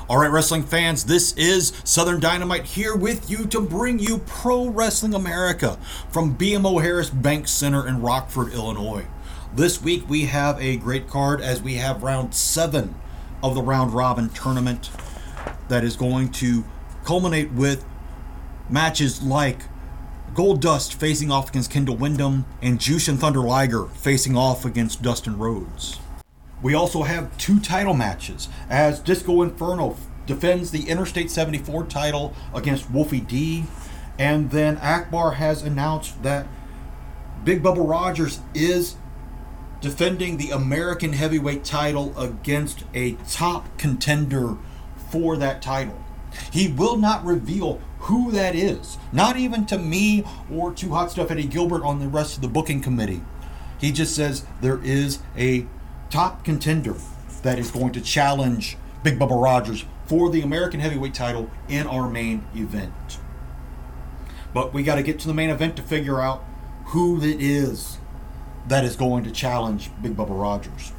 All right, wrestling fans, this is Southern Dynamite here with you to bring you Pro Wrestling America from BMO Harris Bank Center in Rockford, Illinois. This week we have a great card as we have round 7 of the round robin tournament that is going to culminate with matches like Goldust facing off against Kendall Windham and Jushin Thunder Liger facing off against Dustin Rhodes. We also have 2 title matches as Disco Inferno defends the Interstate 74 title against Wolfie D. And then Akbar has announced that Big Bubba Rogers is defending the American Heavyweight title against a top contender for that title. He will not reveal who that is, not even to me or to Hot Stuff Eddie Gilbert on the rest of the booking committee. He just says there is a top contender that is going to challenge Big Bubba Rogers for the American Heavyweight title in our main event. But we got to get to the main event to figure out who it is that is going to challenge Big Bubba Rogers.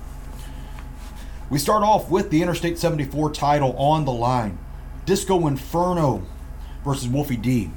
We start off with the Interstate 74 title on the line. Disco Inferno versus Wolfie D.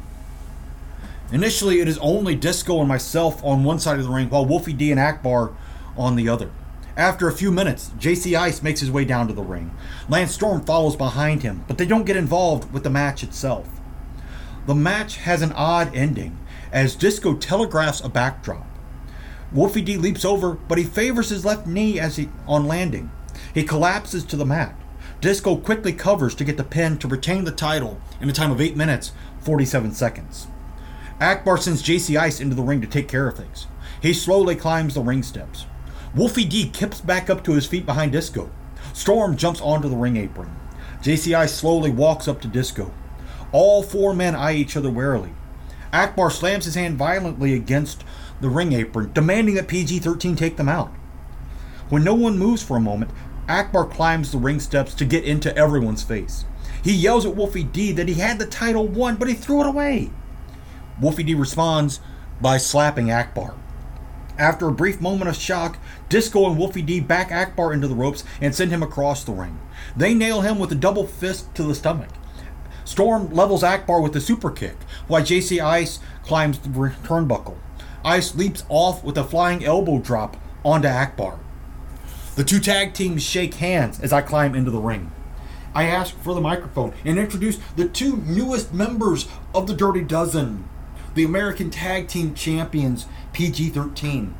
Initially, it is only Disco and myself on one side of the ring, while Wolfie D and Akbar on the other. After a few minutes, JC Ice makes his way down to the ring. Lance Storm follows behind him, but they don't get involved with the match itself. The match has an odd ending, as Disco telegraphs a backdrop. Wolfie D leaps over, but he favors his left knee on landing. He collapses to the mat. Disco quickly covers to get the pin to retain the title in a time of 8 minutes, 47 seconds. Akbar sends JC Ice into the ring to take care of things. He slowly climbs the ring steps. Wolfie D kips back up to his feet behind Disco. Storm jumps onto the ring apron. JC Ice slowly walks up to Disco. All 4 men eye each other warily. Akbar slams his hand violently against the ring apron, demanding that PG-13 take them out. When no one moves for a moment, Akbar climbs the ring steps to get into everyone's face. He yells at Wolfie D that he had the title won, but he threw it away. Wolfie D responds by slapping Akbar. After a brief moment of shock, Disco and Wolfie D back Akbar into the ropes and send him across the ring. They nail him with a double fist to the stomach. Storm levels Akbar with a super kick, while JC Ice climbs the turnbuckle. Ice leaps off with a flying elbow drop onto Akbar. The 2 tag teams shake hands as I climb into the ring. I ask for the microphone and introduce the 2 newest members of the Dirty Dozen, the American Tag Team Champions, PG-13.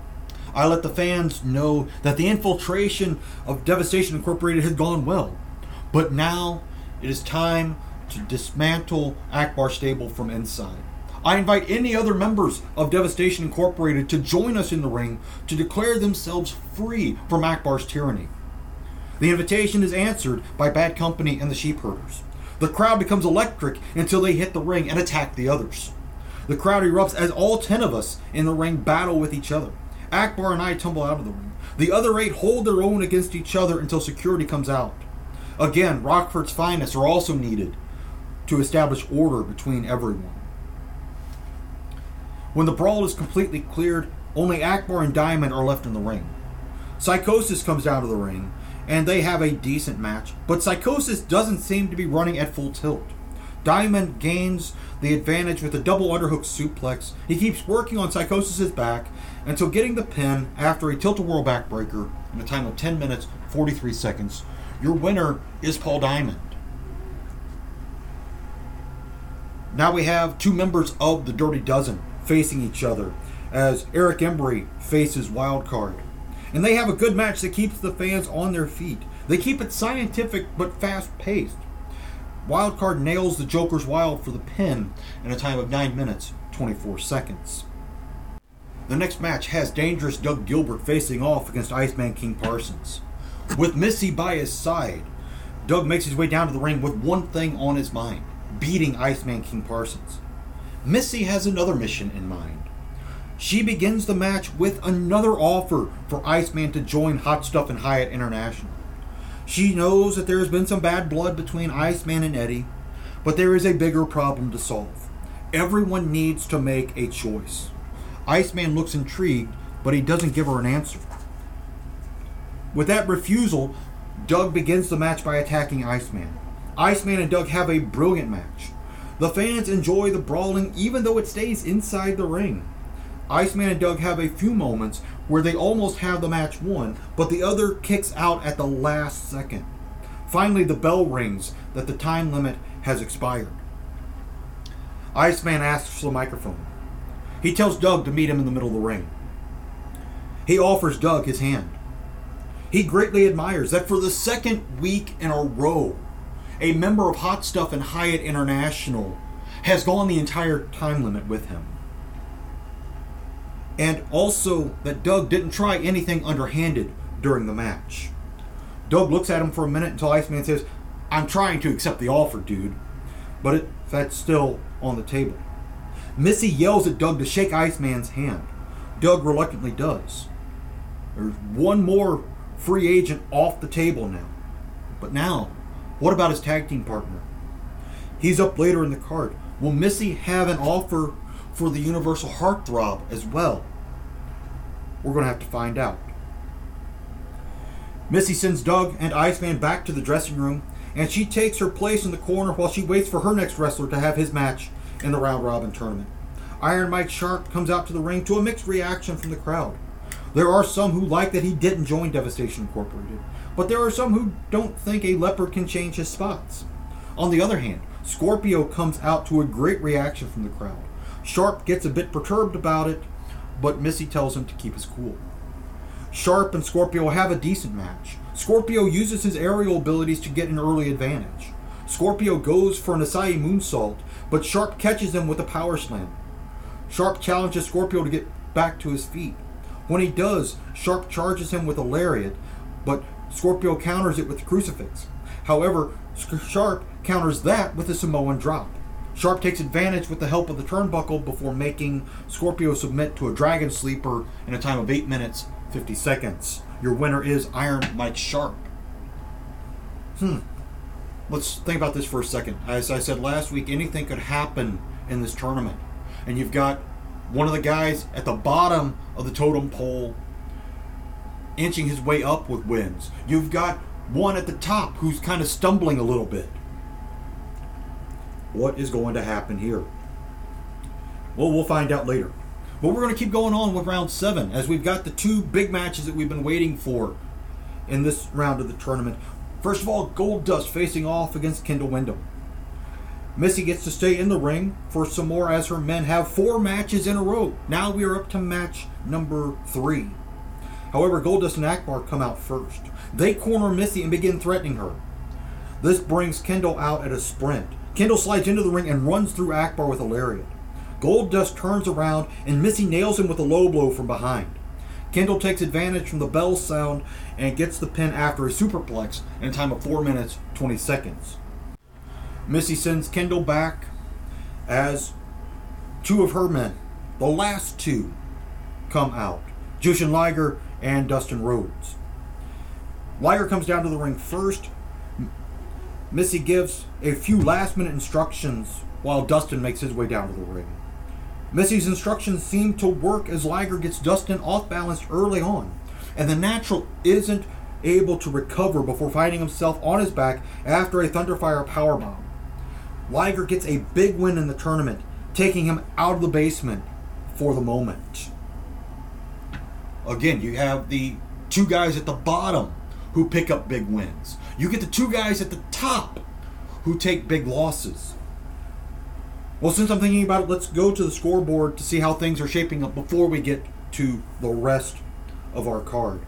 I let the fans know that the infiltration of Devastation Incorporated has gone well, but now it is time to dismantle Akbar Stable from inside. I invite any other members of Devastation Incorporated to join us in the ring to declare themselves free from Akbar's tyranny. The invitation is answered by Bad Company and the Sheepherders. The crowd becomes electric until they hit the ring and attack the others. The crowd erupts as all 10 of us in the ring battle with each other. Akbar and I tumble out of the ring. The other 8 hold their own against each other until security comes out. Again, Rockford's finest are also needed to establish order between everyone. When the brawl is completely cleared, only Akbar and Diamond are left in the ring. Psychosis comes out of the ring, and they have a decent match, but Psychosis doesn't seem to be running at full tilt. Diamond gains the advantage with a double underhook suplex. He keeps working on Psychosis' back until getting the pin after a tilt-a-whirl backbreaker in a time of 10 minutes, 43 seconds. Your winner is Paul Diamond. Now we have 2 members of the Dirty Dozen facing each other as Eric Embry faces Wildcard. And they have a good match that keeps the fans on their feet. They keep it scientific but fast-paced. Wildcard nails the Joker's Wild for the pin in a time of 9 minutes, 24 seconds. The next match has Dangerous Doug Gilbert facing off against Iceman King Parsons. With Missy by his side, Doug makes his way down to the ring with one thing on his mind: beating Iceman King Parsons. Missy has another mission in mind. She begins the match with another offer for Iceman to join Hot Stuff and Hyatt International. She knows that there has been some bad blood between Iceman and Eddie, but there is a bigger problem to solve. Everyone needs to make a choice. Iceman looks intrigued, but he doesn't give her an answer. With that refusal, Doug begins the match by attacking Iceman. Iceman and Doug have a brilliant match. The fans enjoy the brawling even though it stays inside the ring. Iceman and Doug have a few moments where they almost have the match won, but the other kicks out at the last second. Finally, the bell rings that the time limit has expired. Iceman asks for the microphone. He tells Doug to meet him in the middle of the ring. He offers Doug his hand. He greatly admires that for the second week in a row, a member of Hot Stuff and Hyatt International has gone the entire time limit with him. And also that Doug didn't try anything underhanded during the match. Doug looks at him for a minute until Iceman says, "I'm trying to accept the offer, dude." But that's still on the table. Missy yells at Doug to shake Iceman's hand. Doug reluctantly does. There's one more free agent off the table now. But now, what about his tag team partner? He's up later in the card. Will Missy have an offer for the Universal Heartthrob as well? We're going to have to find out. Missy sends Doug and Iceman back to the dressing room, and she takes her place in the corner while she waits for her next wrestler to have his match in the round robin tournament. Iron Mike Sharpe comes out to the ring to a mixed reaction from the crowd. There are some who like that he didn't join Devastation Incorporated, but there are some who don't think a leopard can change his spots. On the other hand, Scorpio comes out to a great reaction from the crowd. Sharpe gets a bit perturbed about it, but Missy tells him to keep his cool. Sharpe and Scorpio have a decent match. Scorpio uses his aerial abilities to get an early advantage. Scorpio goes for an Asai moonsault, but Sharpe catches him with a power slam. Sharpe challenges Scorpio to get back to his feet. When he does, Sharpe charges him with a lariat, but Scorpio counters it with the crucifix. However, Sharpe counters that with a Samoan drop. Sharpe takes advantage with the help of the turnbuckle before making Scorpio submit to a Dragon Sleeper in a time of 8 minutes, 50 seconds. Your winner is Iron Mike Sharpe. Let's think about this for a second. As I said last week, anything could happen in this tournament. And you've got one of the guys at the bottom of the totem pole inching his way up with wins. You've got one at the top who's kind of stumbling a little bit. What is going to happen here? Well, we'll find out later. But we're going to keep going on with round 7 as we've got the two big matches that we've been waiting for in this round of the tournament. First of all, Goldust facing off against Kendall Windham. Missy gets to stay in the ring for some more as her men have 4 matches in a row. Now we are up to match number 3. However, Goldust and Akbar come out first. They corner Missy and begin threatening her. This brings Kendall out at a sprint. Kendall slides into the ring and runs through Akbar with a lariat. Goldust turns around and Missy nails him with a low blow from behind. Kendall takes advantage from the bell sound and gets the pin after a superplex in a time of 4 minutes, 20 seconds. Missy sends Kendall back as 2 of her men, the last 2, come out. Jushin Liger and Dustin Rhodes. Liger comes down to the ring first. Missy gives a few last-minute instructions while Dustin makes his way down to the ring. Missy's instructions seem to work as Liger gets Dustin off-balanced early on, and the Natural isn't able to recover before finding himself on his back after a Thunderfire powerbomb. Liger gets a big win in the tournament, taking him out of the basement for the moment. Again, you have the 2 guys at the bottom who pick up big wins. You get the 2 guys at the top who take big losses. Well, since I'm thinking about it, let's go to the scoreboard to see how things are shaping up before we get to the rest of our card.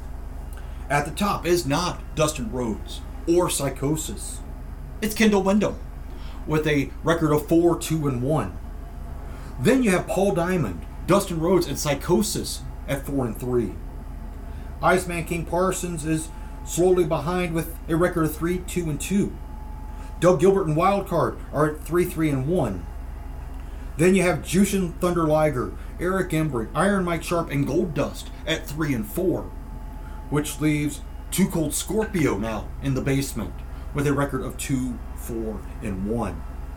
At the top is not Dustin Rhodes or Psychosis. It's Kendall Windham with a record of 4-2-1. Then you have Paul Diamond, Dustin Rhodes, and Psychosis at 4-3. Iceman King Parsons is slowly behind with a record of 3-2-2. Doug Gilbert and Wildcard are at 3-3-1. Then you have Jushin Thunder Liger, Eric Embry, Iron Mike Sharpe, and Goldust at 3-4, which leaves 2 Cold Scorpio now in the basement with a record of 2-4-1.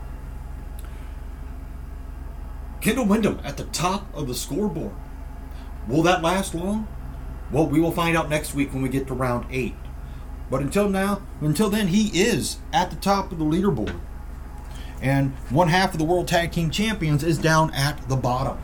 Kendall Windham at the top of the scoreboard. Will that last long? Well, we will find out next week when we get to round 8. But until then, he is at the top of the leaderboard. And one half of the World Tag Team Champions is down at the bottom.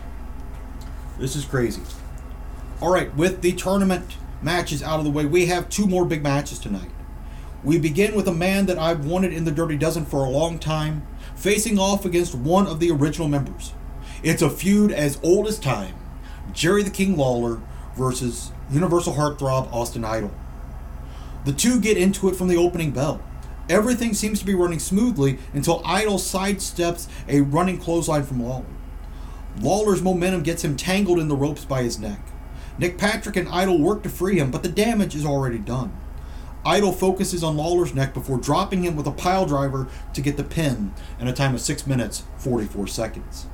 This is crazy. All right, with the tournament matches out of the way, we have two more big matches tonight. We begin with a man that I've wanted in the Dirty Dozen for a long time, facing off against one of the original members. It's a feud as old as time. Jerry the King Lawler versus Universal Heartthrob Austin Idol. The two get into it from the opening bell. Everything seems to be running smoothly until Idol sidesteps a running clothesline from Lawler. Lawler's momentum gets him tangled in the ropes by his neck. Nick Patrick and Idol work to free him, but the damage is already done. Idol focuses on Lawler's neck before dropping him with a pile driver to get the pin in a time of 6 minutes, 44 seconds.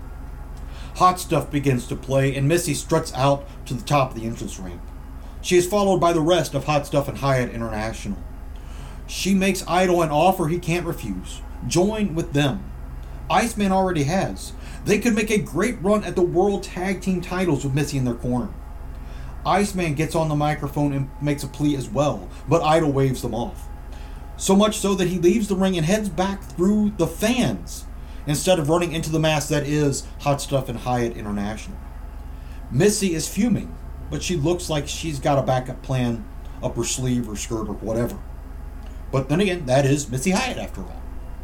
Hot Stuff begins to play, and Missy struts out to the top of the entrance ramp. She is followed by the rest of Hot Stuff and Hyatt International. She makes Idol an offer he can't refuse. Join with them. Iceman already has. They could make a great run at the World Tag Team titles with Missy in their corner. Iceman gets on the microphone and makes a plea as well, but Idol waves them off. So much so that he leaves the ring and heads back through the fans instead of running into the mass that is Hot Stuff and Hyatt International. Missy is fuming, but she looks like she's got a backup plan up her sleeve or skirt or whatever. But then again, that is Missy Hyatt after all.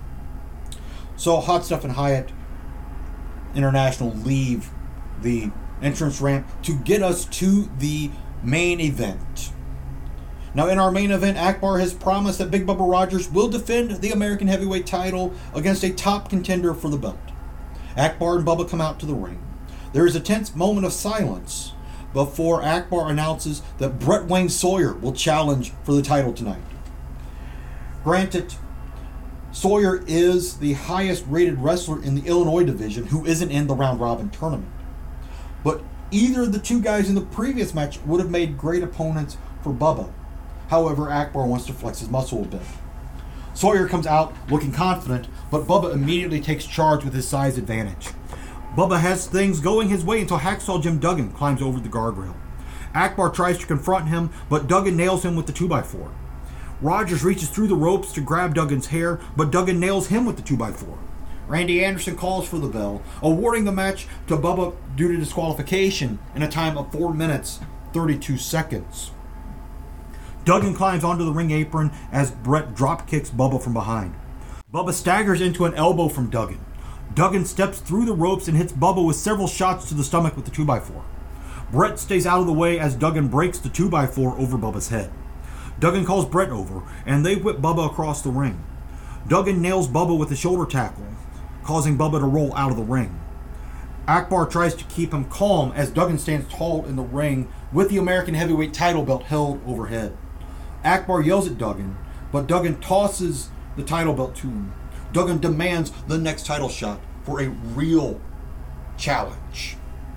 So Hot Stuff and Hyatt International leave the entrance ramp to get us to the main event. Now, in our main event, Akbar has promised that Big Bubba Rogers will defend the American Heavyweight title against a top contender for the belt. Akbar and Bubba come out to the ring. There is a tense moment of silence before Akbar announces that Brett Wayne Sawyer will challenge for the title tonight. Granted, Sawyer is the highest rated wrestler in the Illinois division who isn't in the round robin tournament. But either of the two guys in the previous match would have made great opponents for Bubba. However, Akbar wants to flex his muscle a bit. Sawyer comes out looking confident, but Bubba immediately takes charge with his size advantage. Bubba has things going his way until Hacksaw Jim Duggan climbs over the guardrail. Akbar tries to confront him, but Duggan nails him with the 2x4. Rogers reaches through the ropes to grab Duggan's hair, but Duggan nails him with the 2x4. Randy Anderson calls for the bell, awarding the match to Bubba due to disqualification in a time of 4 minutes, 32 seconds. Duggan climbs onto the ring apron as Brett drop kicks Bubba from behind. Bubba staggers into an elbow from Duggan. Duggan steps through the ropes and hits Bubba with several shots to the stomach with the 2x4. Brett stays out of the way as Duggan breaks the 2x4 over Bubba's head. Duggan calls Brett over, and they whip Bubba across the ring. Duggan nails Bubba with a shoulder tackle, causing Bubba to roll out of the ring. Akbar tries to keep him calm as Duggan stands tall in the ring with the American Heavyweight title belt held overhead. Akbar yells at Duggan, but Duggan tosses the title belt to him. Duggan demands the next title shot for a real challenge.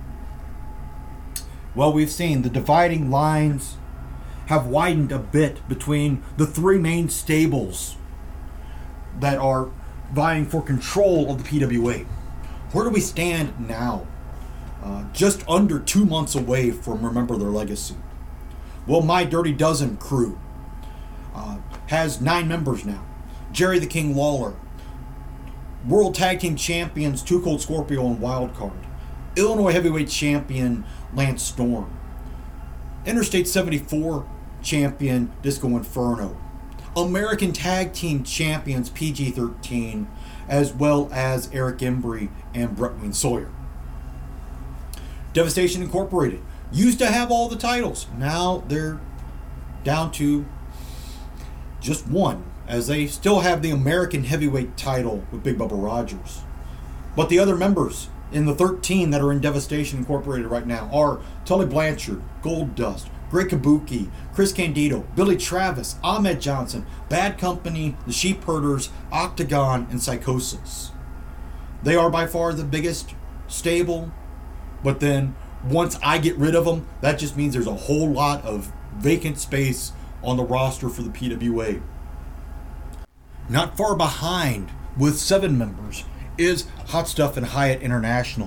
Well, we've seen the dividing lines have widened a bit between the three main stables that are vying for control of the PWA. Where do we stand now? Just under 2 months away from Remember Their Legacy. Well, My Dirty Dozen crew has 9 members now. Jerry the King Lawler, World Tag Team Champions Too Cold Scorpio and Wildcard, Illinois Heavyweight Champion Lance Storm, Interstate 74 Champion Disco Inferno, American Tag Team Champions PG-13, as well as Eric Embry and Brett Wayne Sawyer. Devastation Incorporated used to have all the titles. Now they're down to just one, as they still have the American Heavyweight title with Big Bubba Rogers. But the other members in the 13 that are in Devastation Incorporated right now are Tully Blanchard, Gold Dust, Greg Kabuki, Chris Candido, Billy Travis, Ahmed Johnson, Bad Company, The Sheep Herders, Octagon, and Psychosis. They are by far the biggest stable, but then once I get rid of them, that just means there's a whole lot of vacant space on the roster for the PWA. Not far behind, with 7 members, is Hot Stuff and Hyatt International.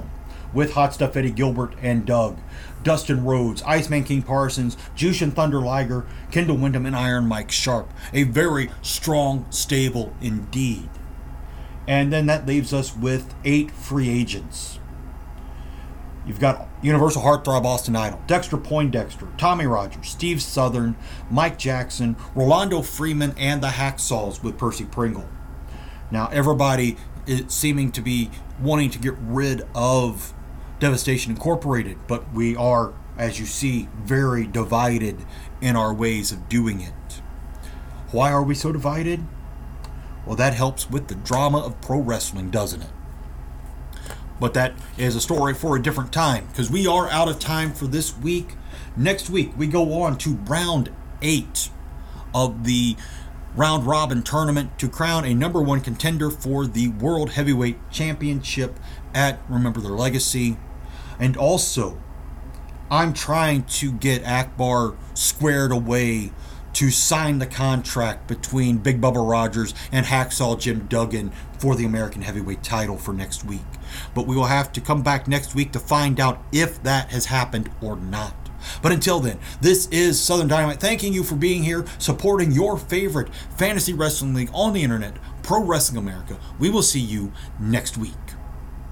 with Hot Stuff Eddie Gilbert and Doug, Dustin Rhodes, Iceman King Parsons, Jushin Thunder Liger, Kendall Windham, and Iron Mike Sharp. A very strong stable indeed. And then that leaves us with 8 free agents. You've got Universal Heartthrob Austin Idol, Dexter Poindexter, Tommy Rogers, Steve Southern, Mike Jackson, Rolando Freeman, and the Hacksaws with Percy Pringle. Now, everybody is seeming to be wanting to get rid of Devastation Incorporated, but we are, as you see, very divided in our ways of doing it. Why are we so divided? Well, that helps with the drama of pro wrestling, doesn't it? But that is a story for a different time, because we are out of time for this week. Next week, we go on to round 8 of the round robin tournament to crown a number 1 contender for the World Heavyweight Championship at Remember Their Legacy. And also, I'm trying to get Akbar squared away to sign the contract between Big Bubba Rogers and Hacksaw Jim Duggan for the American Heavyweight title for next week. But we will have to come back next week to find out if that has happened or not. But until then, this is Southern Dynamite thanking you for being here, supporting your favorite fantasy wrestling league on the internet, Pro Wrestling America. We will see you next week.